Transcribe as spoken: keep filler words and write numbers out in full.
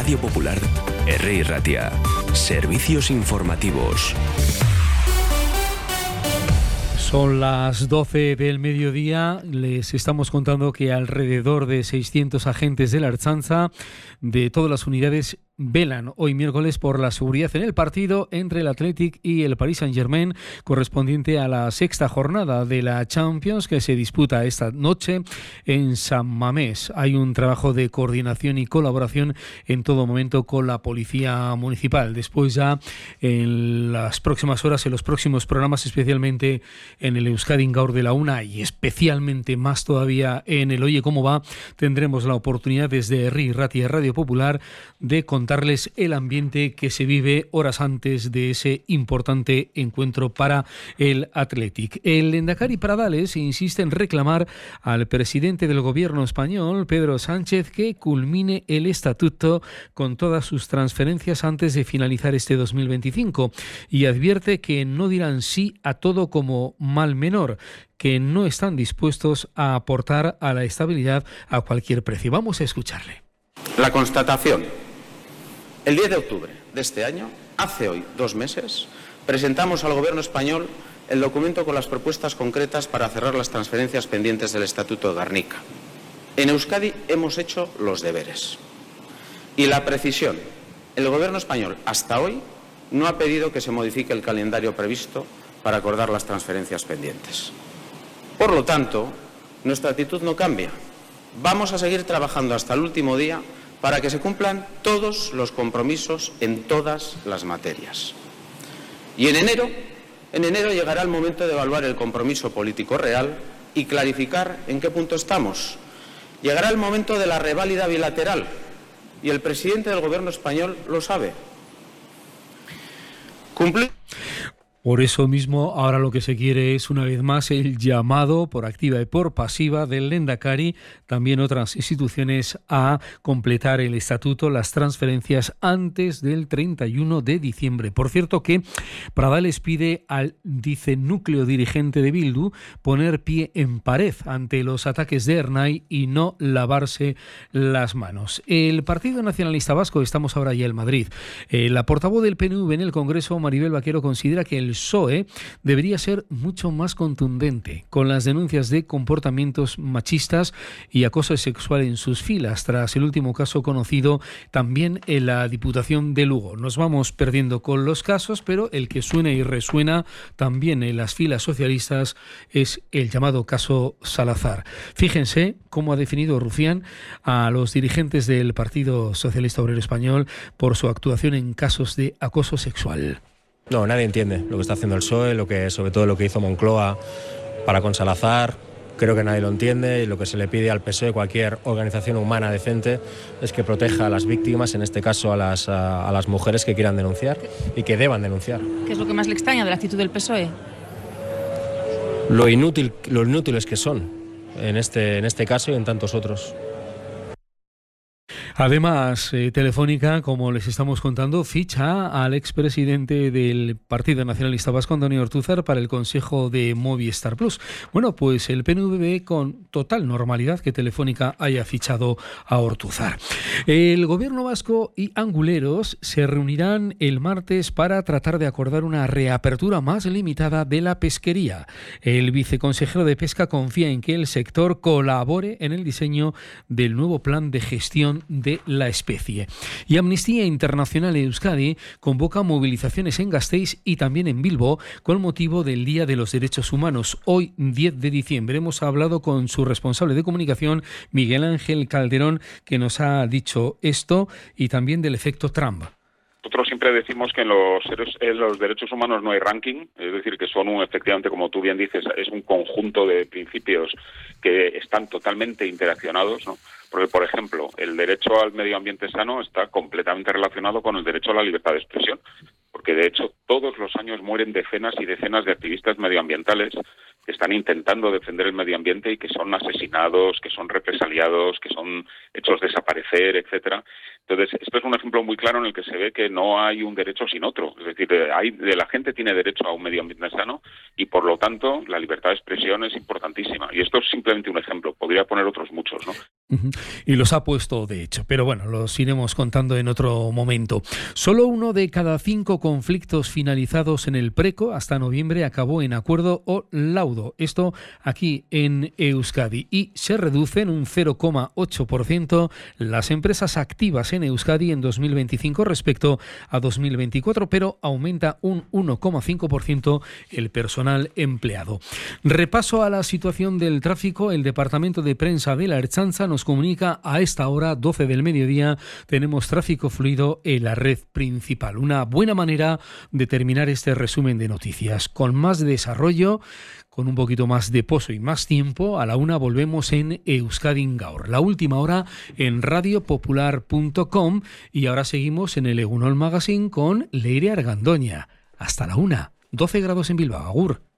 Radio Popular, Herri Ratia. Servicios informativos. Son las doce del mediodía. Les estamos contando que alrededor de seiscientos agentes de la Ertzaintza de todas las unidades velan hoy miércoles por la seguridad en el partido entre el Athletic y el Paris Saint-Germain, correspondiente a la sexta jornada de la Champions que se disputa esta noche en San Mamés. Hay un trabajo de coordinación y colaboración en todo momento con la Policía Municipal. Después ya en las próximas horas, en los próximos programas, especialmente en el Euskadi Gaur de la Una y especialmente más todavía en el Oye Cómo Va, tendremos la oportunidad desde Herri Ratia Radio Popular de contar contarles el ambiente que se vive horas antes de ese importante encuentro para el Athletic. El Lehendakari Pradales insiste en reclamar al presidente del gobierno español, Pedro Sánchez, que culmine el estatuto con todas sus transferencias antes de finalizar este dos mil veinticinco y advierte que no dirán sí a todo como mal menor, que no están dispuestos a aportar a la estabilidad a cualquier precio. Vamos a escucharle. La constatación. El diez de octubre de este año, hace hoy dos meses, presentamos al Gobierno español el documento con las propuestas concretas para cerrar las transferencias pendientes del Estatuto de Gernika. En Euskadi hemos hecho los deberes. Y la precisión. El Gobierno español, hasta hoy, no ha pedido que se modifique el calendario previsto para acordar las transferencias pendientes. Por lo tanto, nuestra actitud no cambia. Vamos a seguir trabajando hasta el último día para que se cumplan todos los compromisos en todas las materias. Y en enero, en enero llegará el momento de evaluar el compromiso político real y clarificar en qué punto estamos. Llegará el momento de la reválida bilateral y el presidente del Gobierno español lo sabe. Cumplir. Por eso mismo, ahora lo que se quiere es, una vez más, el llamado por activa y por pasiva del Lehendakari, también otras instituciones, a completar el estatuto, las transferencias antes del treinta y uno de diciembre. Por cierto que Pradales pide al, dice, núcleo dirigente de Bildu poner pie en pared ante los ataques de Ernai y no lavarse las manos. El Partido Nacionalista Vasco, estamos ahora ya en Madrid, eh, la portavoz del P N V en el Congreso, Maribel Vaquero, considera que el P S O E debería ser mucho más contundente con las denuncias de comportamientos machistas y acoso sexual en sus filas, tras el último caso conocido también en la Diputación de Lugo. Nos vamos perdiendo con los casos, pero el que suena y resuena también en las filas socialistas es el llamado caso Salazar. Fíjense cómo ha definido Rufián a los dirigentes del Partido Socialista Obrero Español por su actuación en casos de acoso sexual. No, nadie entiende lo que está haciendo el P S O E, lo que, sobre todo lo que hizo Moncloa para con Salazar. Creo que nadie lo entiende y lo que se le pide al P S O E, cualquier organización humana decente, es que proteja a las víctimas, en este caso a las, a, a las mujeres que quieran denunciar y que deban denunciar. ¿Qué es lo que más le extraña de la actitud del P S O E? Lo inútil, lo inútiles que son en este, en este caso y en tantos otros. Además, eh, Telefónica, como les estamos contando, ficha al expresidente del Partido Nacionalista Vasco, Antonio Ortúzar, para el Consejo de Movistar Plus. Bueno, pues el P N V ve con total normalidad que Telefónica haya fichado a Ortúzar. El Gobierno vasco y Anguleros se reunirán el martes para tratar de acordar una reapertura más limitada de la pesquería. El viceconsejero de Pesca confía en que el sector colabore en el diseño del nuevo plan de gestión de de la especie. Y Amnistía Internacional Euskadi convoca movilizaciones en Gasteiz y también en Bilbo con motivo del Día de los Derechos Humanos, hoy diez de diciembre. Hemos hablado con su responsable de comunicación, Miguel Ángel Calderón, que nos ha dicho esto y también del efecto Trump. Nosotros siempre decimos que en los, en los derechos humanos no hay ranking, es decir, que son un, efectivamente, como tú bien dices, es un conjunto de principios que están totalmente interaccionados, ¿no? Porque, por ejemplo, el derecho al medio ambiente sano está completamente relacionado con el derecho a la libertad de expresión, porque de hecho todos los años mueren decenas y decenas de activistas medioambientales que están intentando defender el medio ambiente y que son asesinados, que son represaliados, que son hechos desaparecer, etcétera. Entonces, esto es un ejemplo muy claro en el que se ve que no hay un derecho sin otro. Es decir, hay, la gente tiene derecho a un medio ambiente sano y, por lo tanto, la libertad de expresión es importantísima. Y esto es simplemente un ejemplo. Podría poner otros muchos, ¿no? Y los ha puesto de hecho, pero bueno, los iremos contando en otro momento. Solo uno de cada cinco conflictos finalizados en el Preco hasta noviembre acabó en acuerdo o laudo. Esto aquí en Euskadi. Y se reduce en un cero coma ocho por ciento las empresas activas en Euskadi en dos mil veinticinco respecto a dos mil veinticuatro, pero aumenta un uno coma cinco por ciento el personal empleado. Repaso a la situación del tráfico. El Departamento de Prensa de la Ertzaintza nos comunica a esta hora, doce del mediodía, tenemos tráfico fluido en la red principal. Una buena manera de terminar este resumen de noticias. Con más desarrollo, con un poquito más de pozo y más tiempo, a la una volvemos en Euskadi Gaur. La última hora en radio popular punto com y ahora seguimos en el Egunon Magazine con Leire Argandoña. Hasta la una, doce grados en Bilbao. Agur.